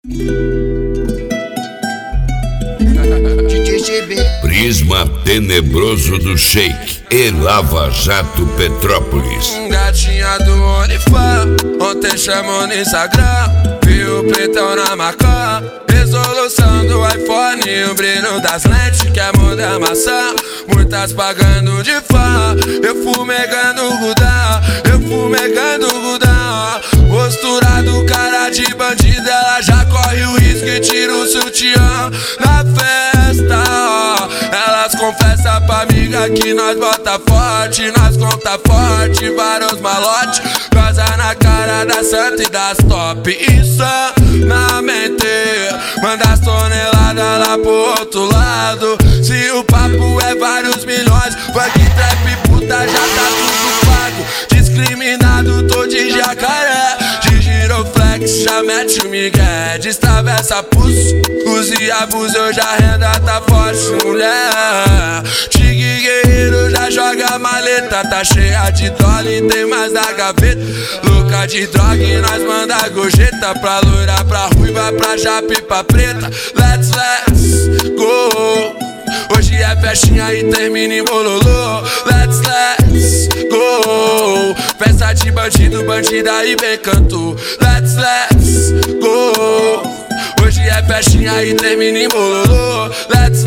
Prisma tenebroso do Shake e Lava Jato Petrópolis. Gatinha do Unifá, ontem chamou no Instagram, viu o pretão na Macá. Resolução do iPhone, o brilho das lentes, quer mudar maçã. Muitas pagando de fã, eu fumegando Gudá, Postura do cara de bandida, ela já corre o risco e tira o sutiã na festa. Elas confessam pra amiga que nós bota forte, nós conta forte, vários malotes, goza na cara da santa e das top. Insanamente, manda as toneladas lá pro outro lado. Se o papo é vários milhões, funk, trap, puta, já tá tudo pago. Discriminado, tô de jacaré, de giroflex, já mete o migué. Destravessa pulso, use e abuso, eu já renda, tá forte, mulher. Tigre guerreiro, já joga a maleta, tá cheia de dólar e tem mais da gaveta. Louca de droga e nós manda gorjeta, pra loira, pra ruiva, pra japa e pra preta. Let's go. Hoje é festinha e termina em bololô. Let's go. Festa de bandido, bandida e bem canto. Let's go. Hoje é festinha e termina em bololô. Let's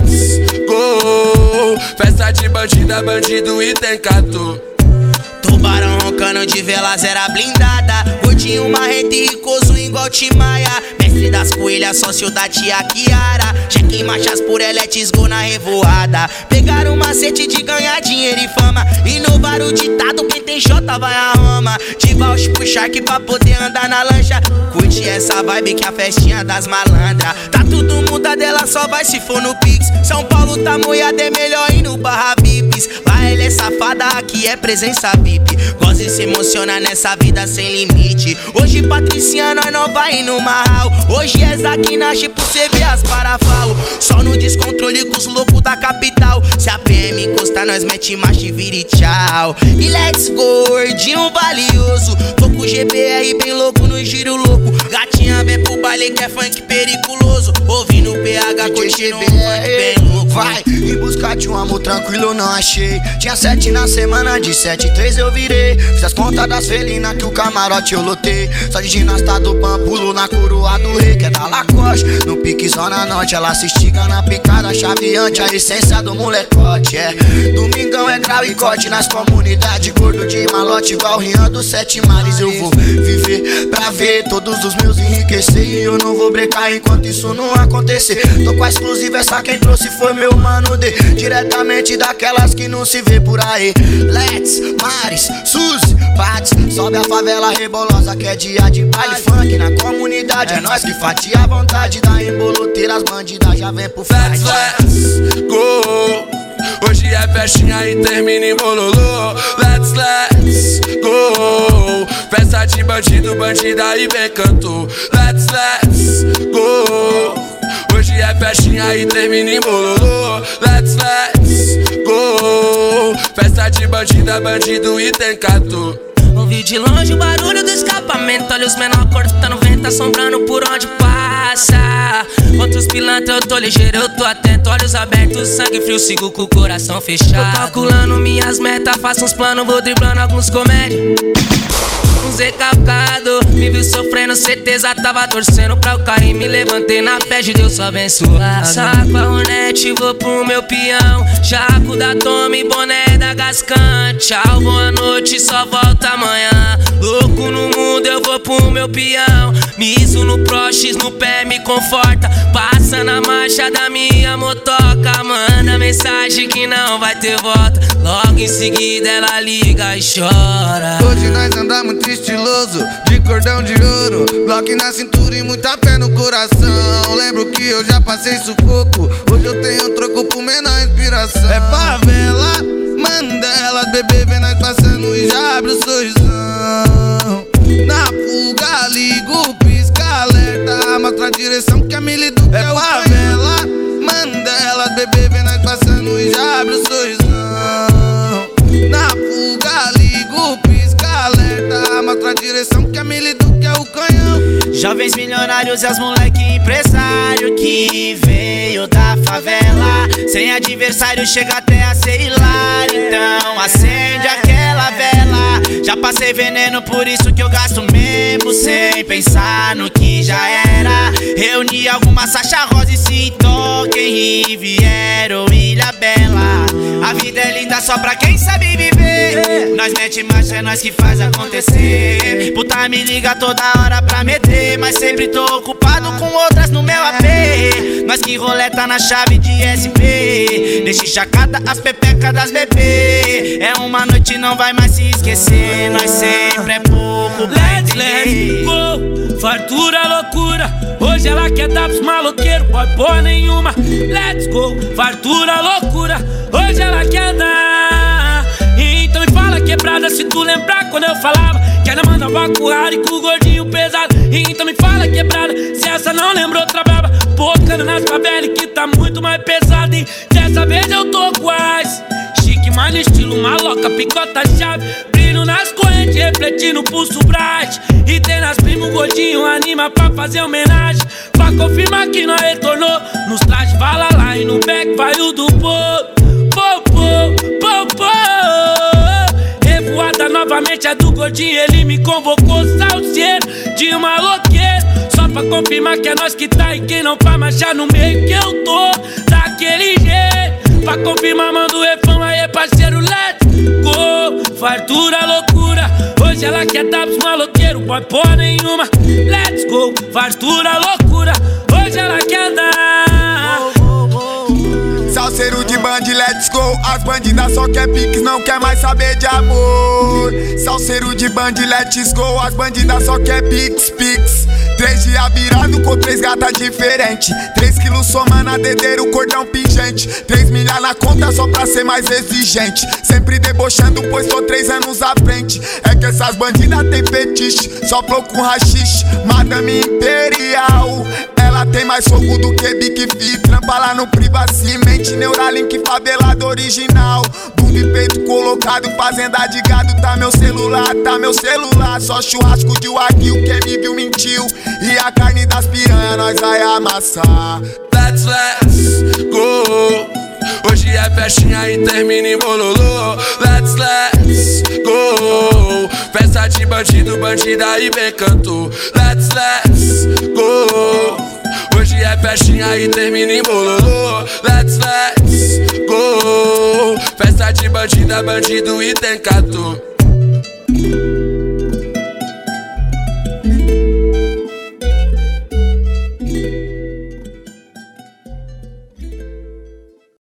go. Festa de bandida, bandido e tem canto. Tubarão roncando de vela zera blindada, gordinho marrento e ricoso igual Timaya. Mestre das coelhas, sócio da tia Kiara. Cheque em marchas por eletes, gol na revoada. Pegaram o macete de ganhar dinheiro e fama. Inovaram o ditado, quem tem Jota vai a Roma. De Valsh pro Shark pra poder andar na lancha. Curte essa vibe que a festinha das malandras. Tá tudo muda dela, só vai se for no Pix. São Paulo tá moiado, é melhor ir no Barra Vips. Lá ela é safada, aqui é presença VIP. Gosta e se emociona nessa vida sem limite. Hoje Patricinha, nós não vai no marral. Hoje é Zaquinache pro cê ver as parafalo. Só no descontrole com os loucos da capital. Se a PM encostar, nós mete marcha e vira e tchau. E let's go, gordinho valioso. Tô com o GBR bem louco no giro louco. Gatinha vem pro baile que é funk periculoso. Ouvindo o PH curtindo um funk bem louco. Vai em busca de um amor tranquilo, não achei. Tinha 7 na semana, de 7, 3 eu virei. Fiz as contas das felinas que o camarote eu lotei. Só de ginasta do pampulo na coroa do rei, que é da Lacoste. No pique zona norte, ela se estiga na picada chaveante. A essência do molecote, é. Domingão é grau e corte nas comunidades. Gordo de malote igual Rian dos 7 mares. Eu vou viver pra ver todos os meus enriquecer. E eu não vou brecar enquanto isso não acontecer. Tô com a exclusiva, essa quem trouxe foi meu mano D, diretamente daquelas que não se vê por aí. Let's, Maris, Suzy, Pats. Sobe a favela rebolosa que é dia de baile funk na comunidade. É nós que fatia a vontade da emboloteira. As bandidas já vem pro fight. Let's go. Hoje é festinha e termina em bololô. Let's go. Festa de bandido, bandida e bem canto. Let's go. Hoje é festinha e termina em bololô. Let's go. Festa de bandida, bandido e tem canto. Ouvi de longe o barulho do escapamento. Olha os menor cortando vento, assombrando por onde passa. Contra os pilantras eu tô ligeiro, eu tô atento. Olhos abertos, sangue frio, sigo com o coração fechado. Tô calculando minhas metas, faço uns planos, vou driblando alguns comédias. Um Zé calcado, me viu sofrendo, certeza tava torcendo pra eu cair. Me levantei na fé de Deus abençoado. Saco a Ronete, vou pro meu peão. Jaco da Tome, boné da Gascante. Tchau, boa noite, só volta amanhã. Louco no mundo, eu vou pro meu peão. Miso no Prox, no pé me conforta. Passa na marcha da minha motoca. Manda mensagem que não vai ter volta. Logo em seguida ela liga e chora. Hoje nós andamos muito estiloso, de cordão de ouro, bloco na cintura e muita fé no coração. Lembro que eu já passei sufoco, hoje eu tenho troco por menor inspiração. É favela, Mandela, bebê vem nós passando e já abre o sorrisão. Na fuga, ligo, pisca, alerta, mostra a direção que a Milidu quer. É favela, Mandela, bebê vem nós passando e já abre o sorrisão. Na fuga, ligo, pisca, alerta, mostra a direção que a Milidu quer o canhão. Jovens milionários e as moleque empresário que veio da favela. Sem adversário chega até a ser hilário, então acende aquela vela. Já passei veneno, por isso que eu gasto mesmo sem pensar no que já era. Reuni algumas Sacha Rosa e sinto quem Riviera ou Ilha Bela. A vida é linda só pra quem sabe viver. Nós mete marcha, é nós que faz acontecer. Puta me liga toda hora pra meter, mas sempre tô ocupado com outras no meu AP. Nós que roleta na chave de SP. Deixa chacada as pepecas das bebê. É uma noite, não vai mais se esquecer. Nós sempre é pouco pra entender. Let's go, fartura, loucura. Hoje ela quer dar pros maloqueiros, pode porra nenhuma. Let's go, fartura, loucura. Hoje ela quer dar. Então me fala quebrada, se tu lembrar quando eu falava que ela mandava com o Harry com o gordinho pesado. Então me fala quebrada, se essa não lembrou outra braba. Pocando nas favelas que tá muito mais pesado. E dessa vez eu tô quase chique, mas no estilo maloca, picota chave. Brilho nas correntes, refletindo o pulso bright. E tem nas primos gordinho, anima pra fazer homenagem. Pra confirmar que nós retornou. Nos trajes vala lá e no back vai o do povo. Revoada novamente é do gordinho, ele me convocou, salseiro de maloqueiro. Só pra confirmar que é nós que tá e quem não faz marchar no meio que eu tô daquele jeito. Pra confirmar manda o refrão aí parceiro, let's go. Fartura, loucura, hoje ela quer dar pros maloqueiros, pode porra nenhuma. Let's go, fartura, loucura, hoje ela quer dar. Salseiro de band, let's go. As bandidas só quer piques, não quer mais saber de amor. Salseiro de band, let's go. As bandidas só quer piques. 3 dias virado com 3 gatas diferentes. 3 quilos somando a dedeiro, cordão pingente. 3 milhas na conta só pra ser mais exigente. Sempre debochando, pois tô 3 anos à frente. É que essas bandidas tem fetiche, só com rachixe. Madame Imperial, ela tem mais fogo do que Big Fi. Trampa lá no Privacimente, Neuralink favelado original. Bunda e peito colocado, fazenda de gado. Tá meu celular. Só churrasco de wagyu, quem me viu mentiu. E a carne das piranha nós vai amassar. Let's go. Hoje é festinha e termina em bololô. Let's go. Festa de bandido, bandida e bem canto. Let's go. Hoje é festinha e termina em bololô. Let's go. Festa de bandida, bandido e tem canto.